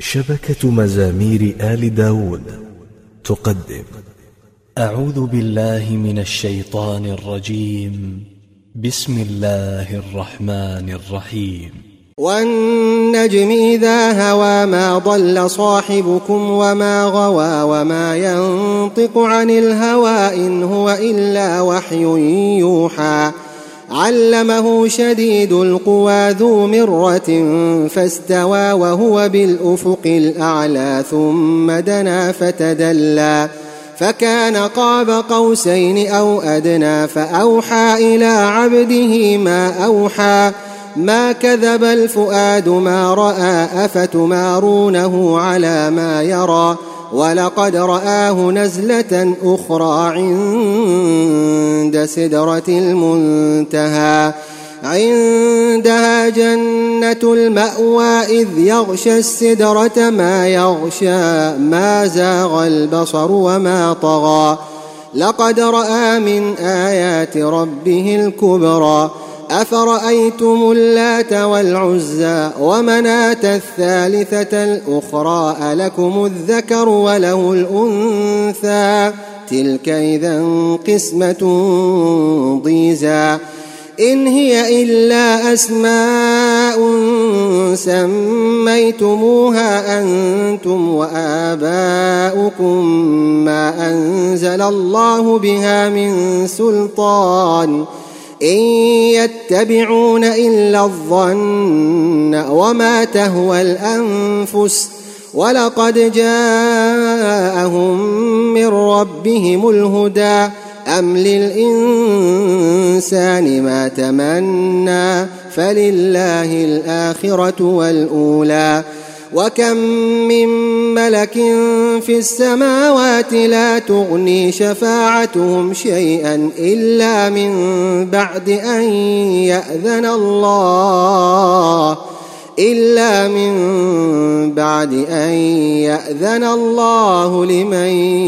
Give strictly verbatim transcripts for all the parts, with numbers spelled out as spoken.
شبكة مزامير آل داود تقدم أعوذ بالله من الشيطان الرجيم. بسم الله الرحمن الرحيم. والنجم إذا هوى ما ضل صاحبكم وما غوى وما ينطق عن الهوى إن هو إلا وحي يوحى علمه شديد القوى ذو مرة فاستوى وهو بالأفق الأعلى ثم دنا فتدلى فكان قاب قوسين أو أدنى فأوحى إلى عبده ما أوحى ما كذب الفؤاد ما رأى أفتمارونه على ما يرى ولقد رآه نزلة أخرى عند سدرة المنتهى عندها جنة المأوى إذ يغشى السدرة ما يغشى ما زاغ البصر وما طغى لقد رأى من آيات ربه الكبرى أفرأيتم اللات والعزى ومناة الثالثة الأخرى ألكم الذكر وله الأنثى تلك إذا قسمة ضيزى إن هي إلا أسماء سميتموها أنتم وآباؤكم ما أنزل الله بها من سلطان إن يتبعون إلا الظن وما تهوى الأنفس ولقد جاءهم من ربهم الهدى أم للإنسان ما تمنى فلله الآخرة والأولى وكم من ملك في السماوات لا تغني شفاعتهم شيئا إلا من بعد أن يأذن الله إلا من بعد أن يأذن الله لمن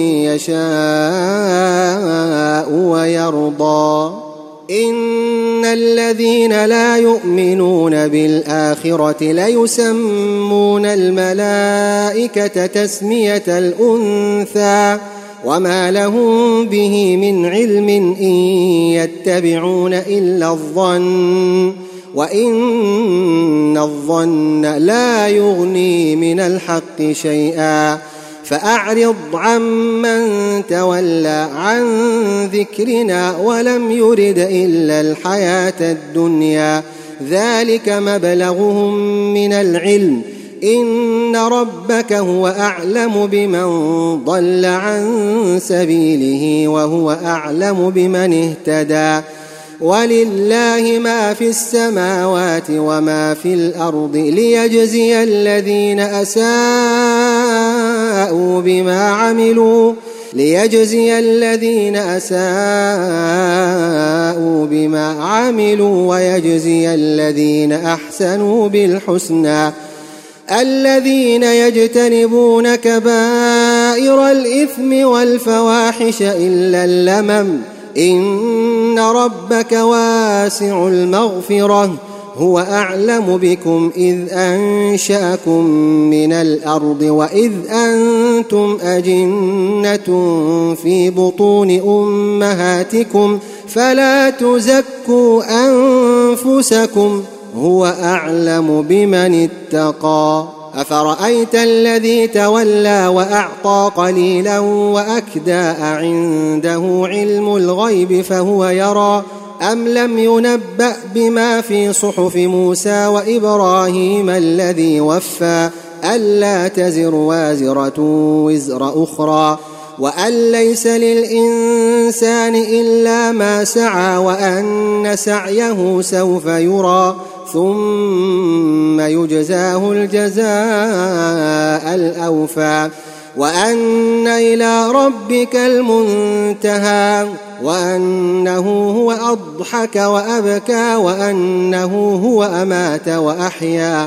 يشاء ويرضى إن الذين لا يؤمنون بالآخرة ليسمون الملائكة تسمية الأنثى وما لهم به من علم إن يتبعون إلا الظن وإن الظن لا يغني من الحق شيئا فأعرض عمن تولى عن ذكرنا ولم يرد إلا الحياة الدنيا ذلك مبلغهم من العلم إن ربك هو أعلم بمن ضل عن سبيله وهو أعلم بمن اهتدى ولله ما في السماوات وما في الأرض ليجزي الذين أساءوا بما عملوا ليجزي الذين أساءوا بما عملوا ويجزي الذين أحسنوا بالحسنى الذين يجتنبون كبائر الإثم والفواحش إلا اللمم إن ربك واسع المغفرة هو أعلم بكم إذ أنشأكم من الأرض وإذ أنتم أجنة في بطون أمهاتكم فلا تزكوا أنفسكم هو أعلم بمن اتقى أفرأيت الذي تولى وأعطى قليلا وأكدى عنده علم الغيب فهو يرى أم لم ينبأ بما في صحف موسى وإبراهيم الذي وفى ألا تزر وازرة وزر أخرى وأن ليس للإنسان إلا ما سعى وأن سعيه سوف يرى ثم يجزاه الجزاء الأوفى وأن إلى ربك المنتهى وأنه هو أضحك وأبكى وأنه هو أمات وأحيا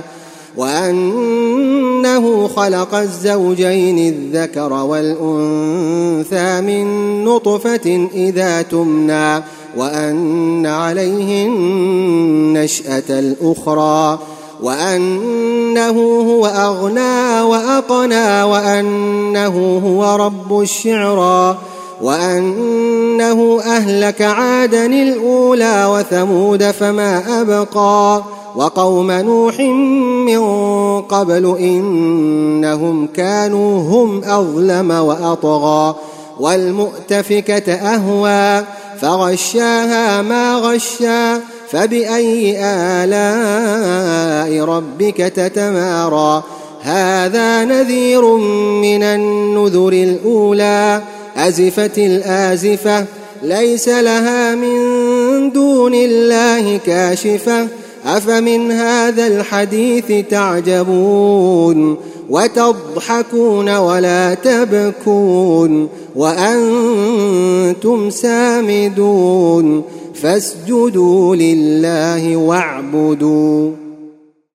وأنه خلق الزوجين الذكر والأنثى من نطفة إذا تمنى وأن عليه النشأة الأخرى وأنه هو أغنى وأقنى وأنه هو رب الشعرى وأنه أهلك عادا الأولى وثمود فما أبقى وقوم نوح من قبل إنهم كانوا هم أظلم وأطغى والمؤتفكة أهوى فغشاها ما غشا فبأي آلاء ربك تتمارى هذا نذير من النذر الأولى أزفت الآزفة ليس لها من دون الله كاشفة أفمن هذا الحديث تعجبون وتضحكون ولا تبكون وأنتم سامدون فاسجدوا لله واعبدوا